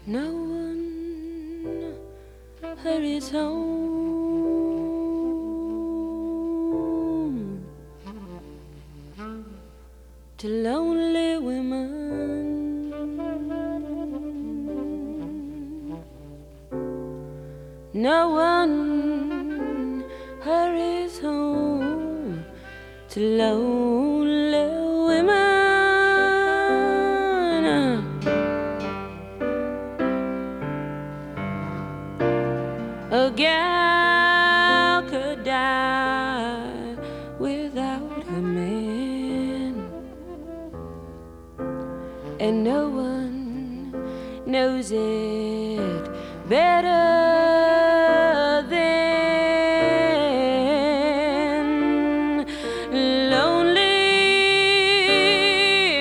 No one hurries home to lonely women. No one hurries home to lonely women. A gal could die without her man, and no one knows it better